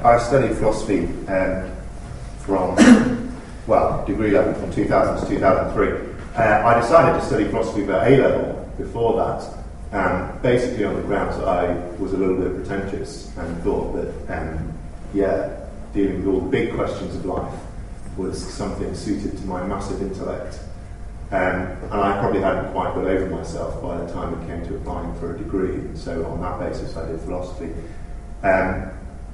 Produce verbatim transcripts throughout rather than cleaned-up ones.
I studied philosophy um, from, well, degree level from two thousand to two thousand three. Uh, I decided to study philosophy at A level before that, um, basically on the grounds that I was a little bit pretentious and thought that, um, yeah, dealing with all the big questions of life was something suited to my massive intellect. Um, and I probably hadn't quite got over myself by the time it came to applying for a degree, and so on that basis I did philosophy. Um,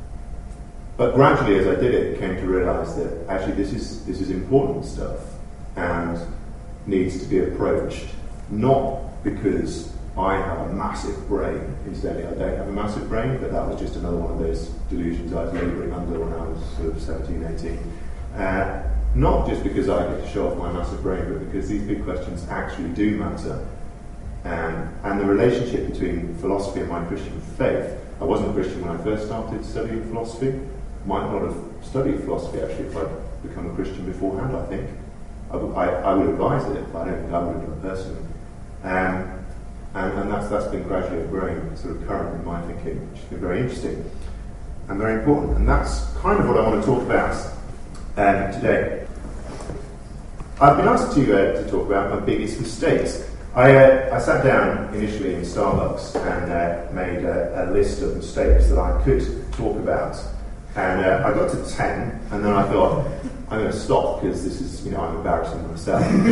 but gradually as I did it, I came to realise that actually this is this is important stuff and needs to be approached not because I have a massive brain. Incidentally, I don't have a massive brain, but that was just another one of those delusions I was labouring under when I was sort of seventeen, eighteen. Uh, Not just because I get to show off my massive brain, but because these big questions actually do matter. Um, and the relationship between philosophy and my Christian faith. I wasn't a Christian when I first started studying philosophy. Might not have studied philosophy actually if I'd become a Christian beforehand, I think. I, w- I, I would advise it, but I don't think I would have done it personally. Um, and, and that's, that's been gradually growing sort of current in my thinking, which has been very interesting and very important. And that's kind of what I want to talk about um, today. I've been asked to, uh, to talk about my biggest mistakes. I, uh, I sat down initially in Starbucks and uh, made a, a list of mistakes that I could talk about. And uh, I got to ten, and then I thought, I'm going to stop because this is, you know, I'm embarrassing myself. um,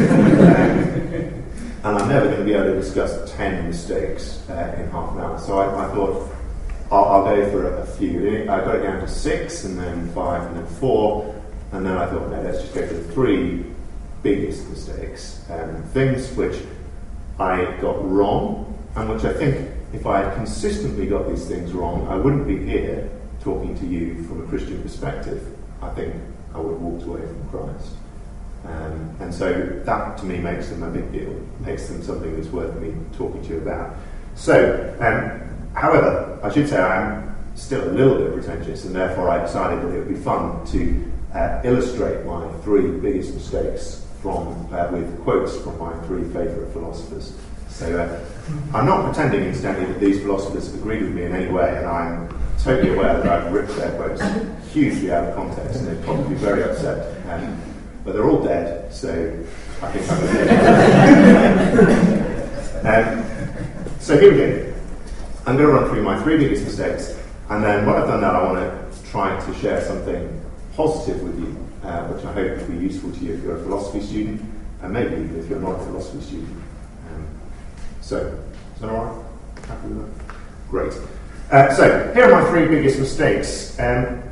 and I'm never going to be able to discuss ten mistakes uh, in half an hour. So I, I thought, I'll, I'll go for a, a few. I got it down to six, and then five, and then four. And then I thought, no, let's just go for the three biggest mistakes, um, things which I got wrong, and which I think if I had consistently got these things wrong, I wouldn't be here talking to you from a Christian perspective. I think I would have walked away from Christ. Um, and so that to me makes them a big deal, makes them something that's worth me talking to you about. So, um, however, I should say I'm still a little bit pretentious, and therefore I decided that it would be fun to uh, illustrate my three biggest mistakes from uh, with quotes from my three favourite philosophers. So uh, I'm not pretending, incidentally, that these philosophers have agreed with me in any way, and I'm totally aware that I've ripped their quotes hugely out of context, and they'd probably be very upset. Um, but they're all dead, so I think I'm okay. um, so here we go. I'm going to run through my three biggest mistakes, and then when I've done that, I want to try to share something positive with you, uh, which I hope will be useful to you if you're a philosophy student, and maybe even if you're not a philosophy student. Um, so, is that all right? Happy with that? Great. Uh, so, here are my three biggest mistakes. Um,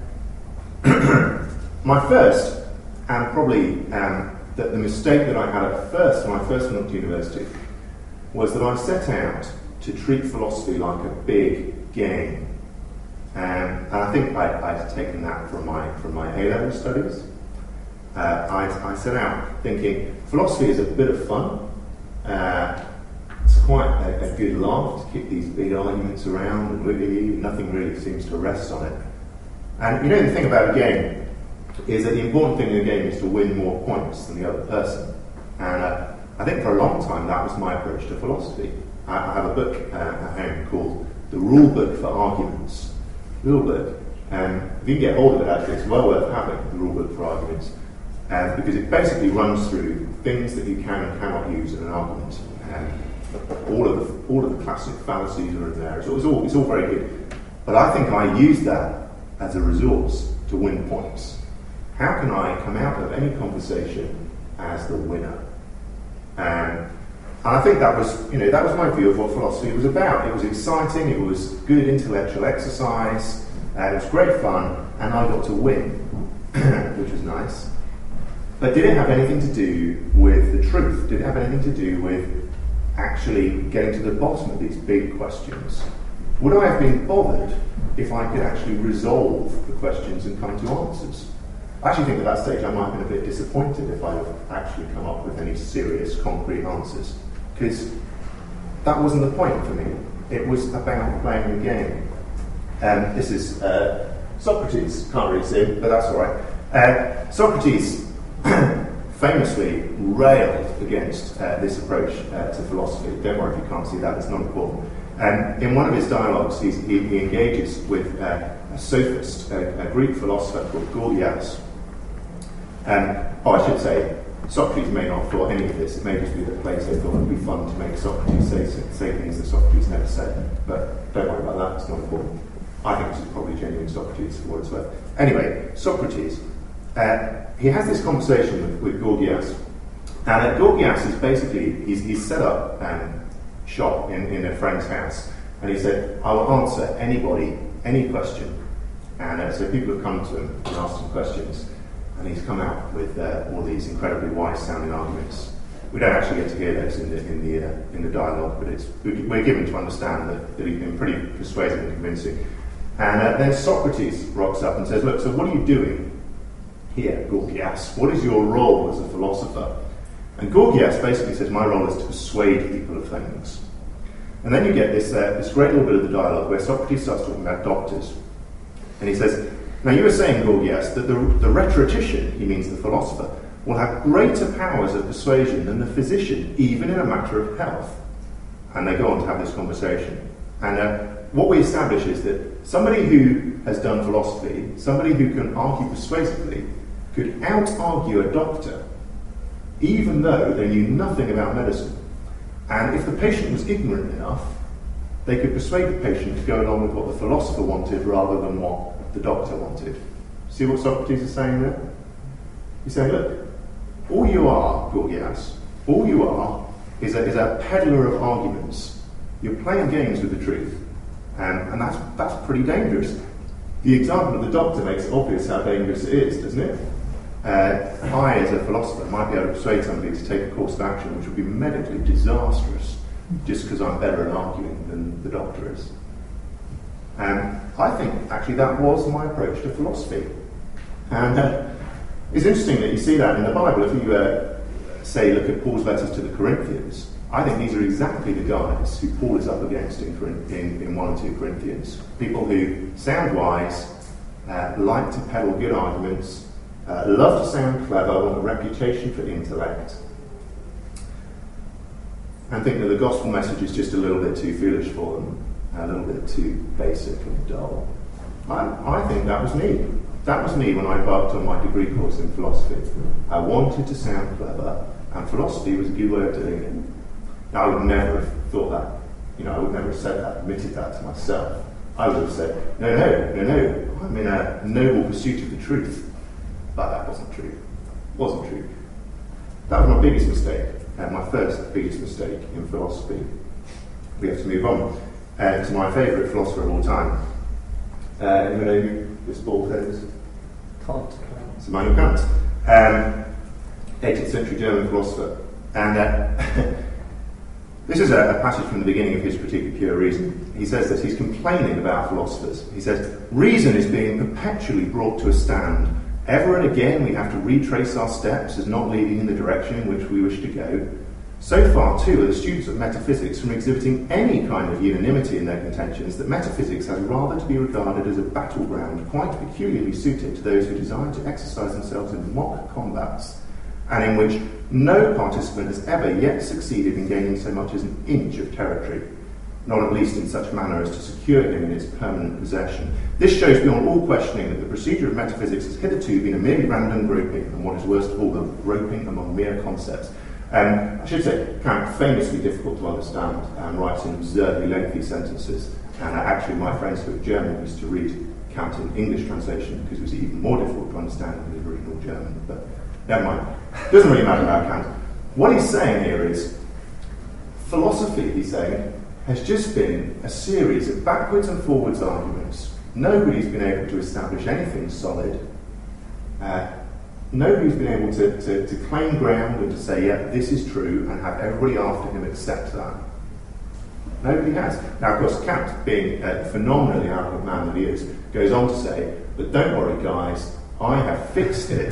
my first, and probably um, the, the mistake that I had at first when I first went to university, was that I set out to treat philosophy like a big game. Um, and I think I, I'd taken that from my from my A-level studies. Uh, I, I set out thinking philosophy is a bit of fun. Uh, it's quite a, a good laugh to kick these big arguments around, and really nothing really seems to rest on it. And you know the thing about a game is that the important thing in a game is to win more points than the other person. And uh, I think for a long time that was my approach to philosophy. I, I have a book uh, at home called The Rule Book for Arguments. Rule book. Um, if you can get hold of it, actually, it's well worth having, the rule book for arguments, uh, because it basically runs through things that you can and cannot use in an argument. Um, all of the all of the classic fallacies are in there. It's all, it's all it's all very good. But I think I use that as a resource to win points. How can I come out of any conversation as the winner? Um, And I think that was, you know, that was my view of what philosophy was about. It was exciting, it was good intellectual exercise, uh, it was great fun, and I got to win, which was nice. But did it have anything to do with the truth? Did it have anything to do with actually getting to the bottom of these big questions? Would I have been bothered if I could actually resolve the questions and come to answers? I actually think at that stage I might have been a bit disappointed if I had actually come up with any serious, concrete answers. Because that wasn't the point for me. It was about playing the game. Um, this is uh, Socrates. Can't really see him, but that's all right. Uh, Socrates famously railed against uh, this approach uh, to philosophy. Don't worry if you can't see that, it's not important. Um, in one of his dialogues, he's, he, he engages with uh, a sophist, a, a Greek philosopher called Gorgias. Um, oh, I should say, Socrates may not have thought any of this. It may just be that Plato thought it would be fun to make Socrates say, say things that Socrates never said. But don't worry about that, it's not important. I think this is probably genuine Socrates for what it's worth. Anyway, Socrates, uh, he has this conversation with, with Gorgias. And uh, Gorgias is basically, he's, he's set up um, shop in, in a friend's house. And he said, I will answer anybody, any question. And uh, so people have come to him and asked him questions. And he's come out with uh, all these incredibly wise-sounding arguments. We don't actually get to hear those in the in the uh, in the dialogue, but it's we're given to understand that, that he's been pretty persuasive and convincing. And uh, then Socrates rocks up and says, "Look, so what are you doing here, Gorgias? What is your role as a philosopher?" And Gorgias basically says, "My role is to persuade people of things." And then you get this uh, this great little bit of the dialogue where Socrates starts talking about doctors, and he says, now you were saying, Gorgias, that the, the rhetorician, he means the philosopher, will have greater powers of persuasion than the physician, even in a matter of health. And they go on to have this conversation. And uh, what we establish is that somebody who has done philosophy, somebody who can argue persuasively, could out-argue a doctor, even though they knew nothing about medicine. And if the patient was ignorant enough, they could persuade the patient to go along with what the philosopher wanted rather than what the doctor wanted. See what Socrates is saying there? He's saying, look, all you are, Gorgias, all you are is a, is a peddler of arguments. You're playing games with the truth. Um, and that's, that's pretty dangerous. The example of the doctor makes it obvious how dangerous it is, doesn't it? Uh, I, as a philosopher, might be able to persuade somebody to take a course of action which would be medically disastrous just because I'm better at arguing than the doctor is. And I think, actually, that was my approach to philosophy. And uh, it's interesting that you see that in the Bible. If you, uh, say, look at Paul's letters to the Corinthians, I think these are exactly the guys who Paul is up against in, in, in one and two Corinthians. People who sound wise, uh, like to peddle good arguments, uh, love to sound clever, want a reputation for intellect, and think that the gospel message is just a little bit too foolish for them. A little bit too basic and dull. I, I think that was me. That was me when I embarked on my degree course in philosophy. I wanted to sound clever, and philosophy was a good way of doing it. Now, I would never have thought that. You know, I would never have said that, admitted that to myself. I would have said, no, no, no, no, I'm in a noble pursuit of the truth. But that wasn't true. It wasn't true. That was my biggest mistake, and my first biggest mistake in philosophy. We have to move on. Uh, to my favourite philosopher of all time. Uh, anyone know who this bald head is? Kant. It's Immanuel Kant. Um, eighteenth century German philosopher. And uh, this is a, a passage from the beginning of his Critique of Pure Reason. He says that he's complaining about philosophers. He says, reason is being perpetually brought to a stand. Ever and again we have to retrace our steps as not leading in the direction in which we wish to go. So far, too, are the students of metaphysics from exhibiting any kind of unanimity in their contentions that metaphysics has rather to be regarded as a battleground quite peculiarly suited to those who desire to exercise themselves in mock combats, and in which no participant has ever yet succeeded in gaining so much as an inch of territory, not at least in such manner as to secure him in its permanent possession. This shows beyond all questioning that the procedure of metaphysics has hitherto been a merely random groping, and what is worst of all, the groping among mere concepts. Um, I should say, Kant, famously difficult to understand, and writes in absurdly lengthy sentences. And uh, actually, my friends who are German used to read Kant in English translation because it was even more difficult to understand than the original German. But never mind. Doesn't really matter about Kant. What he's saying here is, philosophy, he's saying, has just been a series of backwards and forwards arguments. Nobody's been able to establish anything solid. Uh, Nobody's been able to, to, to claim ground and to say, yeah, this is true, and have everybody after him accept that. Nobody has. Now, of course, Kant, being a phenomenally arrogant man that he is, goes on to say, but don't worry, guys, I have fixed it.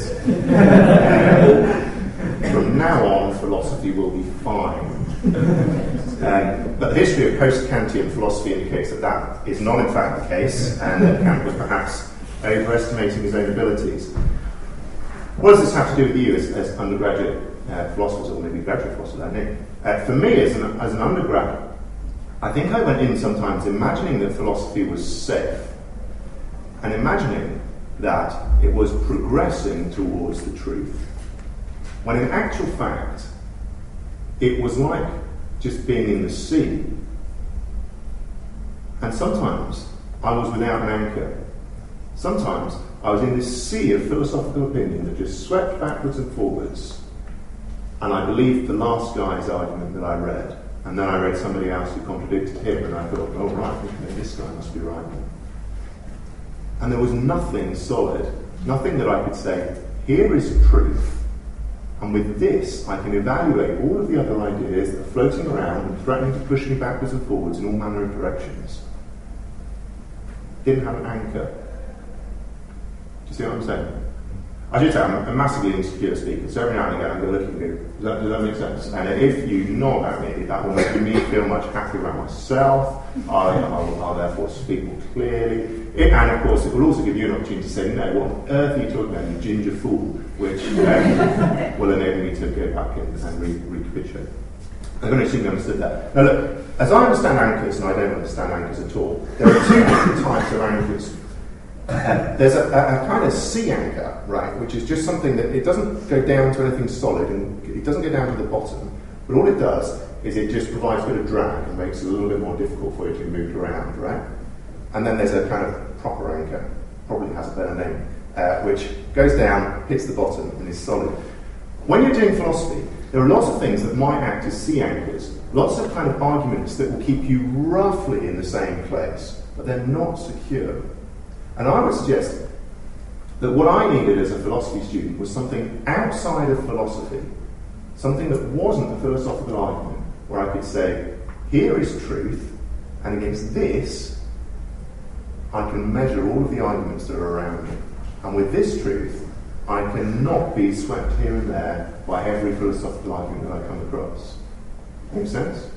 From now on, philosophy will be fine. Um, but the history of post-Kantian philosophy indicates that that is not in fact the case, and that Kant was perhaps overestimating his own abilities. What does this have to do with you as, as undergraduate uh, philosophers, or maybe graduate philosophers, I think? Uh, for me, as an, as an undergrad, I think I went in sometimes imagining that philosophy was safe. and imagining that it was progressing towards the truth, when in actual fact, it was like just being in the sea. And sometimes I was without an anchor. Sometimes I was in this sea of philosophical opinion that just swept backwards and forwards. And I believed the last guy's argument that I read. And then I read somebody else who contradicted him, and I thought, oh right, this guy must be right. And there was nothing solid, nothing that I could say, here is truth, and with this I can evaluate all of the other ideas that are floating around and threatening to push me backwards and forwards in all manner of directions. Didn't have an anchor. Do you see what I'm saying? I should say I'm a massively insecure speaker, so every now and again I'm going to look at you. Does that, does that make sense? And if you know about me, that will make me feel much happier about myself. I, I'll, I'll therefore speak more clearly. It, and of course, it will also give you an opportunity to say, no, what on earth are you talking about, you ginger fool? Which um, will enable me to go back in and re- recapitulate. I'm going to assume you understood that. Now look, as I understand anchors, and I don't understand anchors at all, there are two different types of anchors. Uh, there's a, a, a kind of sea anchor, right, which is just something that it doesn't go down to anything solid, and it doesn't go down to the bottom, but all it does is it just provides a bit of drag and makes it a little bit more difficult for you to be moved around, right? And then there's a kind of proper anchor, probably has a better name, uh, which goes down, hits the bottom, and is solid. When you're doing philosophy, there are lots of things that might act as sea anchors, lots of kind of arguments that will keep you roughly in the same place, but they're not secure. And I would suggest that what I needed as a philosophy student was something outside of philosophy, something that wasn't a philosophical argument, where I could say, here is truth, and against this, I can measure all of the arguments that are around me. And with this truth, I cannot be swept here and there by every philosophical argument that I come across. Make sense?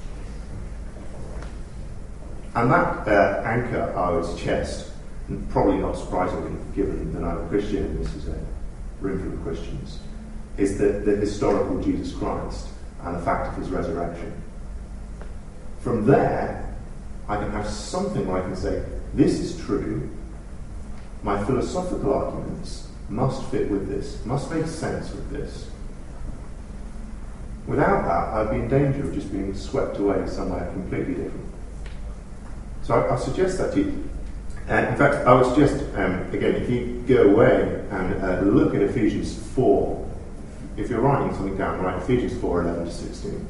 And that uh, anchor I was chest. And probably not surprisingly, given that I'm a Christian and this is a room full of Christians, is the, the historical Jesus Christ and the fact of his resurrection. From there, I can have something where I can say, this is true, my philosophical arguments must fit with this, must make sense with this. Without that, I'd be in danger of just being swept away somewhere completely different. So I, I suggest that to you. Uh, in fact, I would suggest, um, again, if you go away and uh, look at Ephesians four, if you're writing something down, write Ephesians four, eleven to sixteen.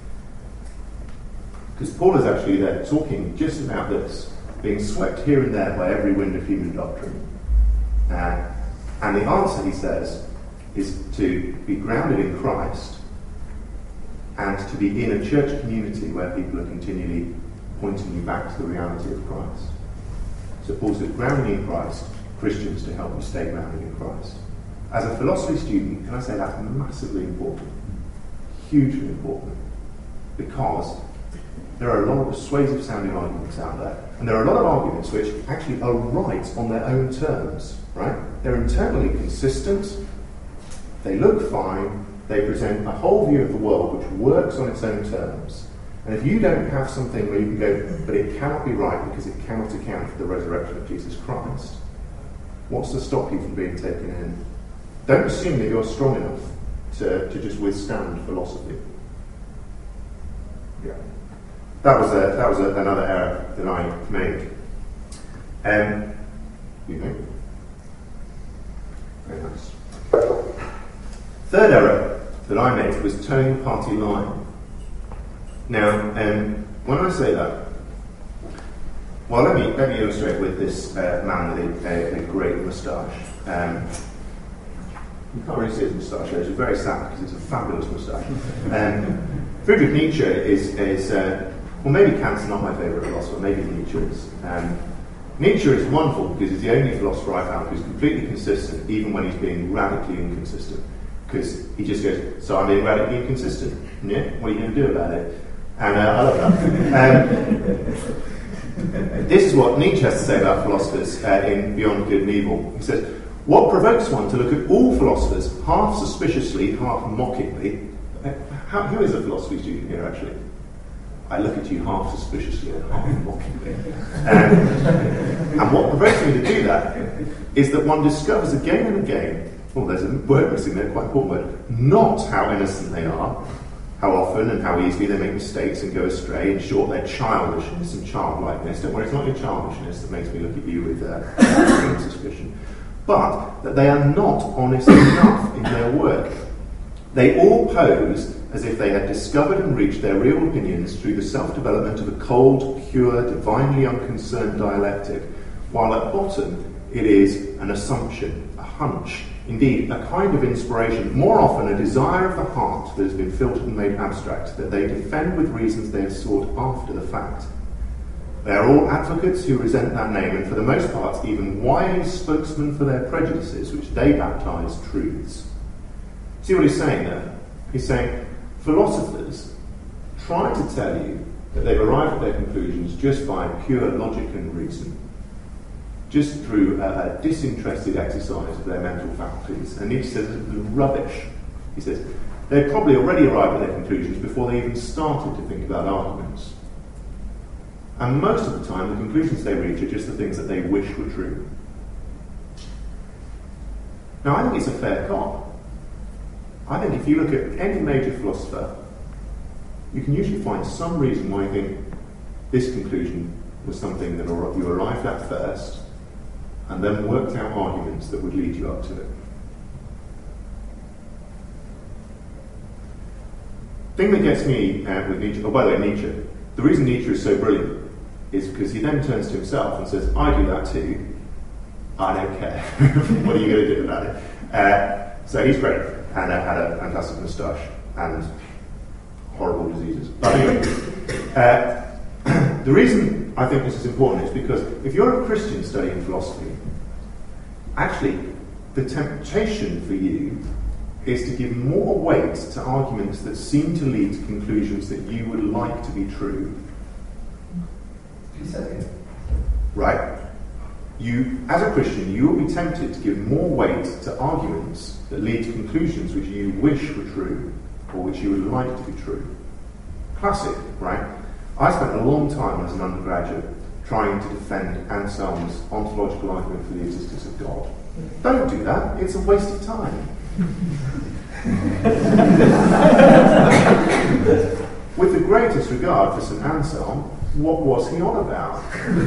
Because Paul is actually there talking just about this, being swept here and there by every wind of human doctrine. Uh, and the answer, he says, is to be grounded in Christ and to be in a church community where people are continually pointing you back to the reality of Christ. So Paul says, grounding in Christ, Christians to help you stay grounded in Christ. As a philosophy student, can I say that's massively important, hugely important, because there are a lot of persuasive sounding arguments out there, and there are a lot of arguments which actually are right on their own terms, right? They're internally consistent, they look fine, they present a whole view of the world which works on its own terms. And if you don't have something where you can go, but it cannot be right because it cannot account for the resurrection of Jesus Christ, what's to stop you from being taken in? Don't assume that you're strong enough to, to just withstand philosophy. Yeah. That was a, that was a, another error that I made. Um, you know. Very nice. Third error that I made was towing the party line. Now, um, when I say that, well, let me let me illustrate with this uh, man with a, a, a great moustache. Um, you can't really see his moustache there, it's very sad because it's a fabulous moustache. Um, Friedrich Nietzsche is, is uh, well, maybe Kant's not my favourite philosopher, maybe Nietzsche is. Um, Nietzsche is wonderful because he's the only philosopher I found who's completely consistent, even when he's being radically inconsistent. Because he just goes, so I'm being radically inconsistent. Yeah? What are you going to do about it? And uh, I love that. Um, this is what Nietzsche has to say about philosophers uh, in Beyond Good and Evil. He says, what provokes one to look at all philosophers half suspiciously, half mockingly? Uh, how, who is a philosophy student here, actually? I look at you half suspiciously and half mockingly. Um, and what provokes me to do that is that one discovers again and again, well, there's a word missing there, quite important word, not how innocent they are, how often and how easily they make mistakes and go astray. In short, their childishness and childlikeness. Don't worry, it's not your childishness that makes me look at you with uh, suspicion. But that they are not honest enough in their work. They all pose as if they had discovered and reached their real opinions through the self-development of a cold, pure, divinely unconcerned dialectic, while at bottom it is an assumption, a hunch, indeed a kind of inspiration, more often a desire of the heart that has been filtered and made abstract, that they defend with reasons they have sought after the fact. They are all advocates who resent that name, and for the most part even wily spokesmen for their prejudices, which they baptize truths. See what he's saying there? He's saying, philosophers try to tell you that they've arrived at their conclusions just by pure logic and reason, just through a, a disinterested exercise of their mental faculties. And Nietzsche says it's rubbish. He says they'd probably already arrived at their conclusions before they even started to think about arguments. And most of the time, the conclusions they reach are just the things that they wish were true. Now, I think it's a fair cop. I think if you look at any major philosopher, you can usually find some reason why you think this conclusion was something that you arrived at first, and then worked out arguments that would lead you up to it. The thing that gets me uh, with Nietzsche, oh, by the way, Nietzsche, the reason Nietzsche is so brilliant is because he then turns to himself and says, I do that too, I don't care. What are you going to do about it? Uh, so he's great, and uh, had a fantastic moustache, and horrible diseases. But anyway, uh, the reason I think this is important is because if you're a Christian studying philosophy, actually the temptation for you is to give more weight to arguments that seem to lead to conclusions that you would like to be true. Right? You, as a Christian, you will be tempted to give more weight to arguments that lead to conclusions which you wish were true, or which you would like to be true. Classic, right? I spent a long time as an undergraduate trying to defend Anselm's ontological argument for the existence of God. Don't do that, it's a waste of time. With the greatest regard for Saint Anselm, what was he on about?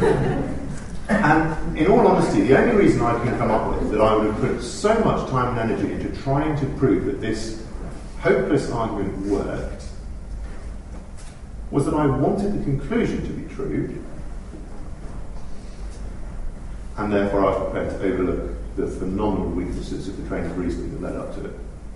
And in all honesty, the only reason I can come up with that I would have put so much time and energy into trying to prove that this hopeless argument worked was that I wanted the conclusion to be true, and therefore I was prepared to overlook the phenomenal weaknesses of the train of reasoning that led up to it.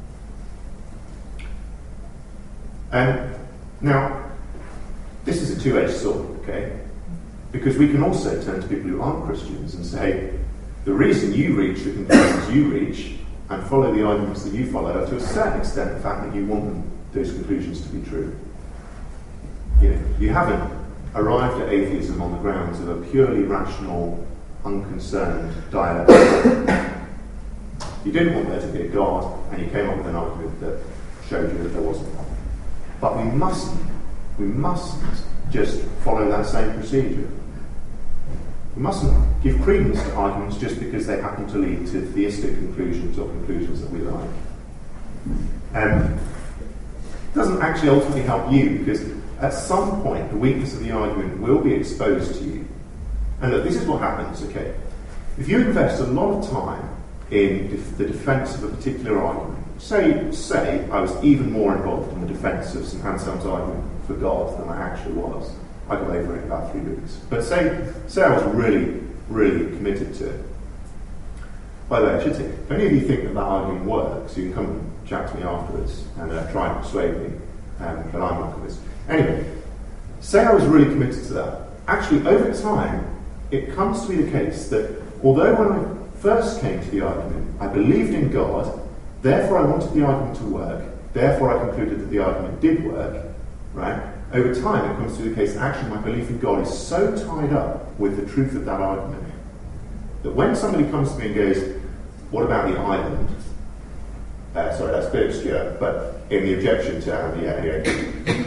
And now, this is a two-edged sword, okay? Because we can also turn to people who aren't Christians and say, the reason you reach the conclusions you reach and follow the arguments that you follow are to a certain extent the fact that you want them, those conclusions to be true. You know, you haven't arrived at atheism on the grounds of a purely rational, unconcerned dialectic. You didn't want there to be a God, and you came up with an argument that showed you that there wasn't one. But we mustn't, we mustn't just follow that same procedure. We mustn't give credence to arguments just because they happen to lead to theistic conclusions or conclusions that we like. Um, it doesn't actually ultimately help you, because at some point the weakness of the argument will be exposed to you. And look, this is what happens, okay? If you invest a lot of time in def- the defence of a particular argument, say, say I was even more involved in the defence of Saint Anselm's argument for God than I actually was. I got over it in about three weeks. But say, say I was really, really committed to it. By the way, I should say, if any of you think that that argument works, you can come and chat to me afterwards and uh, try and persuade me, um, but I'm not convinced. Anyway, say I was really committed to that. Actually, over time, it comes to be the case that although when I first came to the argument, I believed in God, therefore I wanted the argument to work, therefore I concluded that the argument did work, right? Over time, it comes to the case that actually my belief in God is so tied up with the truth of that argument that when somebody comes to me and goes, what about the island? Uh, sorry, that's a bit obscure, but in the objection to, uh, yeah, anyway.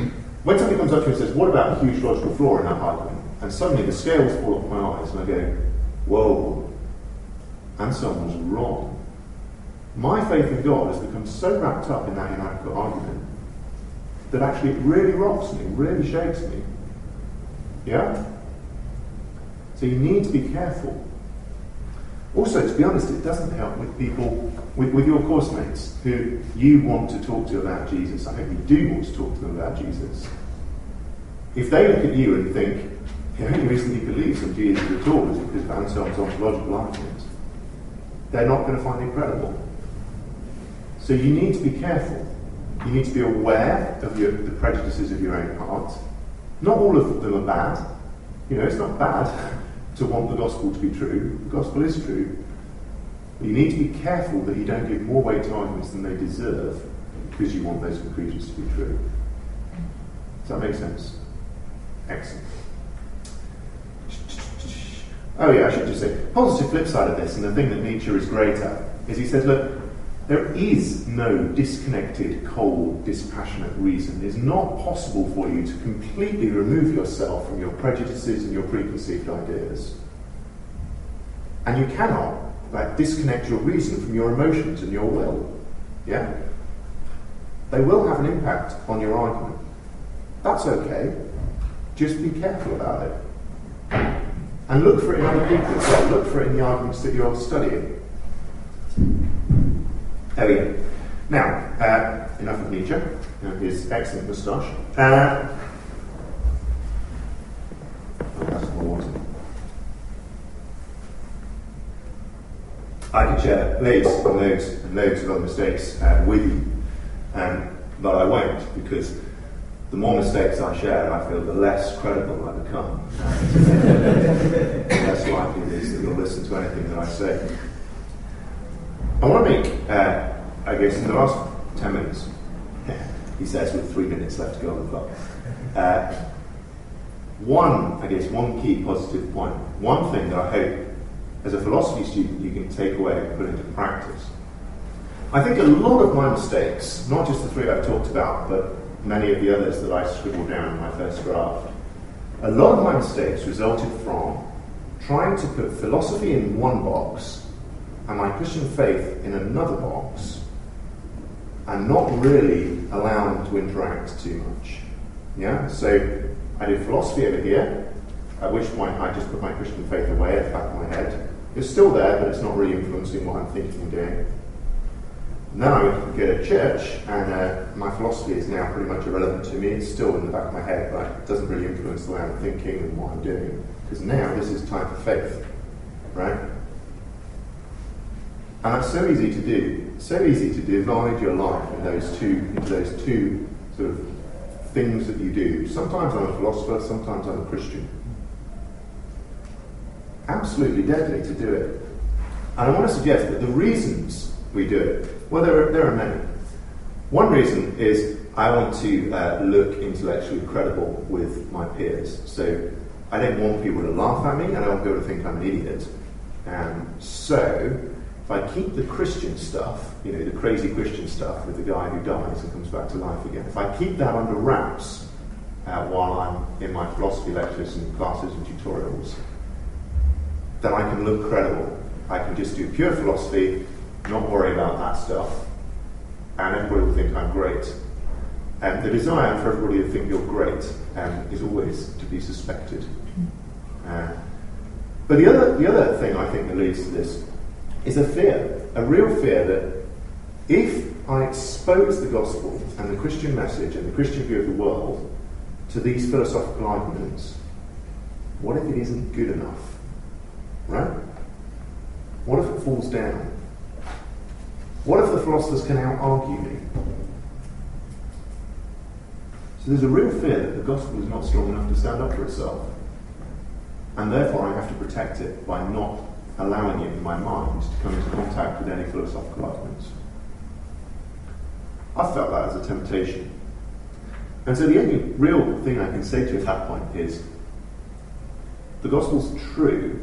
when somebody comes up to me and says, what about the huge logical flaw in that argument? And suddenly the scales fall off my eyes and I go, whoa, Anselm was wrong. My faith in God has become so wrapped up in that inadequate argument that actually it really rocks me, really shakes me. Yeah? So you need to be careful. Also, to be honest, it doesn't help with people, with, with your course mates who you want to talk to about Jesus. I hope you do want to talk to them about Jesus. If they look at you and think, the only reason he believes in Jesus at all is because of Anselm's ontological argument, they're not going to find it credible. So you need to be careful. You need to be aware of your, the prejudices of your own heart. Not all of them are bad. You know, it's not bad to want the gospel to be true. The gospel is true. But you need to be careful that you don't give more weight to arguments than they deserve because you want those conclusions to be true. Does that make sense? Excellent. Oh yeah, I should just say, positive flip side of this, and the thing that Nietzsche is great at, is he said, look, there is no disconnected, cold, dispassionate reason. It's not possible for you to completely remove yourself from your prejudices and your preconceived ideas. And you cannot like, disconnect your reason from your emotions and your will. Yeah? They will have an impact on your argument. That's okay. Just be careful about it. And look for it in other people as well. Look for it in the arguments that you're studying. There we go. Now, uh, enough of Nietzsche and his excellent moustache. Uh, oh, that's what I wanted. I could share loads and loads and loads of other mistakes uh, with you, um, but I won't, because the more mistakes I share, I feel the less credible I become. The less likely it is that you'll listen to anything that I say. I want to make, uh, I guess, in the last ten minutes, he says with three minutes left to go on the clock, uh, one, I guess, one key positive point, one thing that I hope, as a philosophy student, you can take away and put into practice. I think a lot of my mistakes, not just the three I've talked about, but many of the others that I scribbled down in my first draft, a lot of my mistakes resulted from trying to put philosophy in one box and my Christian faith in another box, and not really allow them to interact too much. Yeah? So I did philosophy over here, at which point I just put my Christian faith away at the back of my head. It's still there, but it's not really influencing what I'm thinking and doing. And then I went to get a church, and uh, my philosophy is now pretty much irrelevant to me. It's still in the back of my head, but it doesn't really influence the way I'm thinking and what I'm doing. Because now this is time for faith, right? And that's so easy to do. So easy to divide your life in those two, into those two sort of things that you do. Sometimes I'm a philosopher, sometimes I'm a Christian. Absolutely deadly to do it. And I want to suggest that the reasons we do it, well, there are, there are many. One reason is I want to uh, look intellectually credible with my peers. So I don't want people to laugh at me, and I don't want people to think I'm an idiot. Um, so if I keep the Christian stuff, you know, the crazy Christian stuff with the guy who dies and comes back to life again, if I keep that under wraps uh, while I'm in my philosophy lectures and classes and tutorials, then I can look credible. I can just do pure philosophy, not worry about that stuff, and everybody will think I'm great. And the desire for everybody to think you're great um, is always to be suspected. Uh, but the other, the other thing I think that leads to this is a fear, a real fear that if I expose the gospel and the Christian message and the Christian view of the world to these philosophical arguments, what if it isn't good enough? Right? What if it falls down? What if the philosophers can out-argue me? So there's a real fear that the gospel is not strong enough to stand up for itself. And therefore I have to protect it by not allowing it in my mind to come into contact with any philosophical arguments. I felt that as a temptation. And so the only real thing I can say to you at that point is the gospel's true,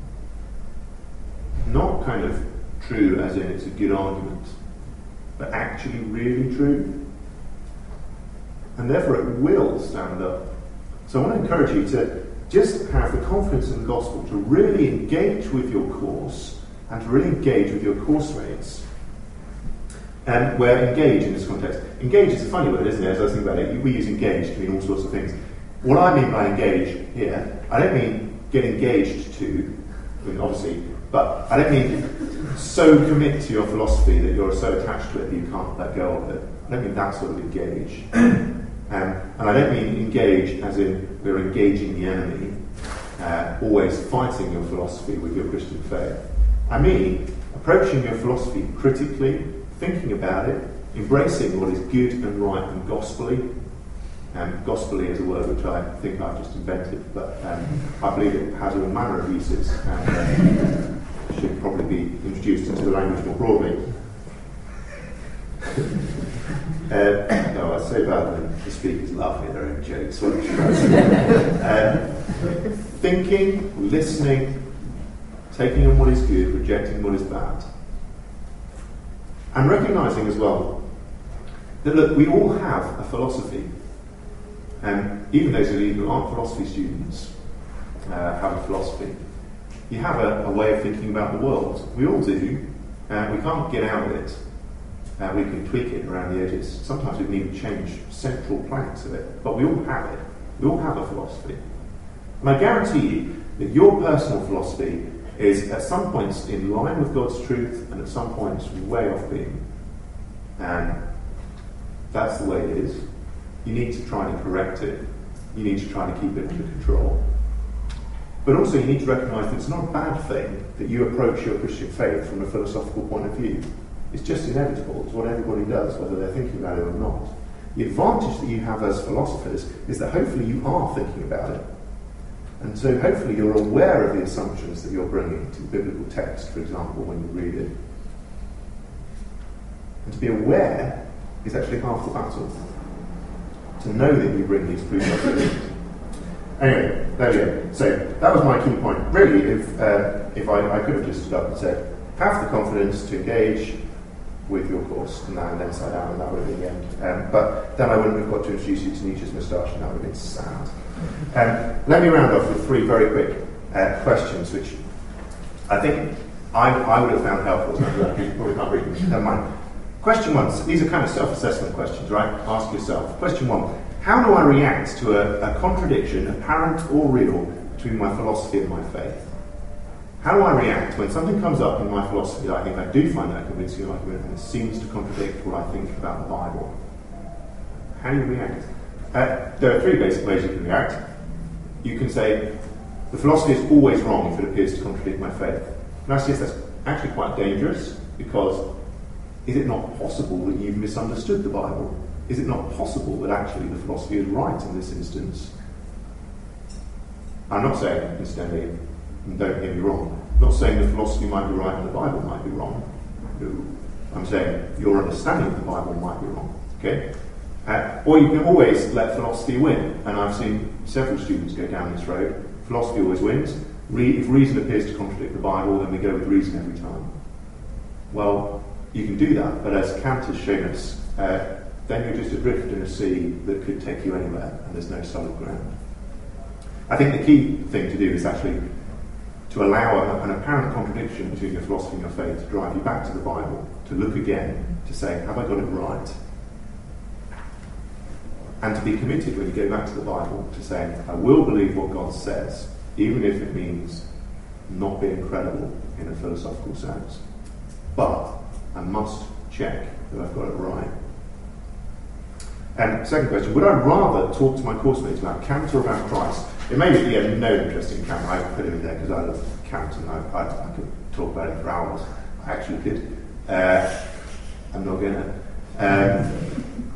not kind of true as in it's a good argument, but actually really true. and therefore it will stand up. So I want to encourage you to just have the confidence in the gospel to really engage with your course and to really engage with your course mates. And where engage in this context, engage is a funny word, isn't it? As I think about it, we use engage to mean all sorts of things. What I mean by engage here, I don't mean get engaged to, I mean, obviously, but I don't mean so commit to your philosophy that you're so attached to it that you can't let go of it. I don't mean that sort of engage. Um, and I don't mean engage as in we're engaging the enemy, uh, always fighting your philosophy with your Christian faith. I mean approaching your philosophy critically, thinking about it, embracing what is good and right and gospelly. Um, gospelly is a word which I think I've just invented, but um, I believe it has all manner of uses and uh, should probably be introduced into the language more broadly. uh, no, I say bad when the speakers laugh at their own jokes. What um, thinking, listening, taking on what is good, rejecting what is bad. And recognising as well that, look, we all have a philosophy. And even those of you who aren't philosophy students uh, have a philosophy. You have a, a way of thinking about the world. We all do. Uh, we can't get out of it. Uh, we can tweak it around the edges. Sometimes we can even change central planks of it. But we all have it. We all have a philosophy. And I guarantee you that your personal philosophy is at some points in line with God's truth and at some points way off beam. And that's the way it is. You need to try and correct it. You need to try and keep it under control. But also you need to recognise that it's not a bad thing that you approach your Christian faith from a philosophical point of view. It's just inevitable. It's what everybody does, whether they're thinking about it or not. The advantage that you have as philosophers is that hopefully you are thinking about it. And so hopefully you're aware of the assumptions that you're bringing to the biblical text, for example, when you read it. And to be aware is actually half the battle. To know that you bring these presuppositions. Anyway, there we go. So that was my key point. Really, if uh, if I, I could have just stood up and said, have the confidence to engage with your course, and then, and then sat down, and that would have been the end. Um, but then I wouldn't have got to introduce you to Nietzsche's moustache, and that would have been sad. Um, let me round off with three very quick uh, questions, which I think I, I would have found helpful. You probably can't read them. Never mind. Question one, so these are kind of self-assessment questions, right? Ask yourself. Question one, how do I react to a, a contradiction, apparent or real, between my philosophy and my faith? How do I react when something comes up in my philosophy that I think I do find that convincing argument and it seems to contradict what I think about the Bible? How do you react? Uh, there are three basic ways you can react. You can say, the philosophy is always wrong if it appears to contradict my faith. And I suggest that's actually quite dangerous, because is it not possible that you've misunderstood the Bible? Is it not possible that actually the philosophy is right in this instance? I'm not saying, incidentally, and don't get me wrong, I'm not saying the philosophy might be right and the Bible might be wrong. No. I'm saying your understanding of the Bible might be wrong. Okay? Uh, or you can always let philosophy win. And I've seen several students go down this road. Philosophy always wins. Re- if reason appears to contradict the Bible, then we go with reason every time. Well, you can do that, but as Kant has shown us, uh, then you're just adrift in a sea that could take you anywhere, and there's no solid ground. I think the key thing to do is actually to allow a, an apparent contradiction between your philosophy and your faith to drive you back to the Bible, to look again, to say, have I got it right? And to be committed when you go back to the Bible to say, I will believe what God says, even if it means not being credible in a philosophical sense. But I must check that I've got it right. And second question, would I rather talk to my course mates about Kant or about Christ? It may be yeah, no interest in Kant. I put him in there because I love Kant and I, I, I could talk about it for hours. I actually could. Uh, I'm not going to. Um,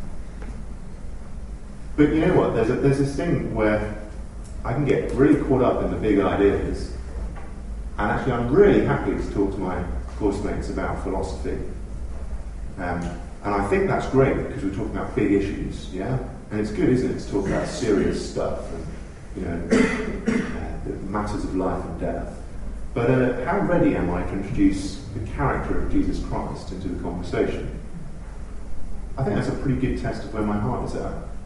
but you know what? There's, a, there's this thing where I can get really caught up in the big ideas, and actually I'm really happy to talk to my course mates about philosophy. Um, and I think that's great because we're talking about big issues, yeah? And it's good, isn't it, to talk about serious stuff and, you know, uh, the matters of life and death. But uh, how ready am I to introduce the character of Jesus Christ into the conversation? I think that's a pretty good test of where my heart is at.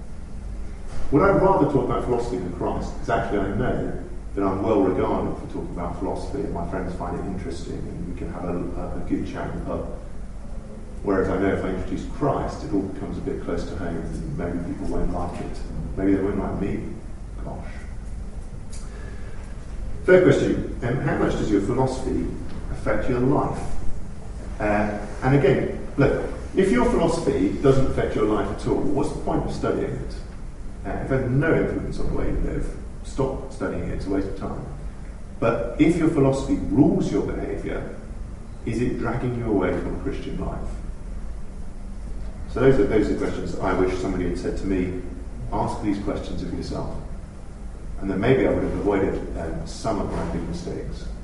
Would I rather talk about philosophy than Christ? Because actually I know that I'm well regarded for talking about philosophy, and my friends find it interesting, and we can have a, a, a good chat in the pub. Whereas I know if I introduce Christ, it all becomes a bit close to home, and maybe people won't like it. Maybe they won't like me. Gosh. Third question, um, how much does your philosophy affect your life? Uh, and again, look, if your philosophy doesn't affect your life at all, what's the point of studying it? Uh, if it has no influence on the way you live, stop studying it, it's a waste of time. But if your philosophy rules your behaviour, is it dragging you away from a Christian life? So those are, those are questions that I wish somebody had said to me, ask these questions of yourself. And then maybe I would have avoided um, some of my big mistakes.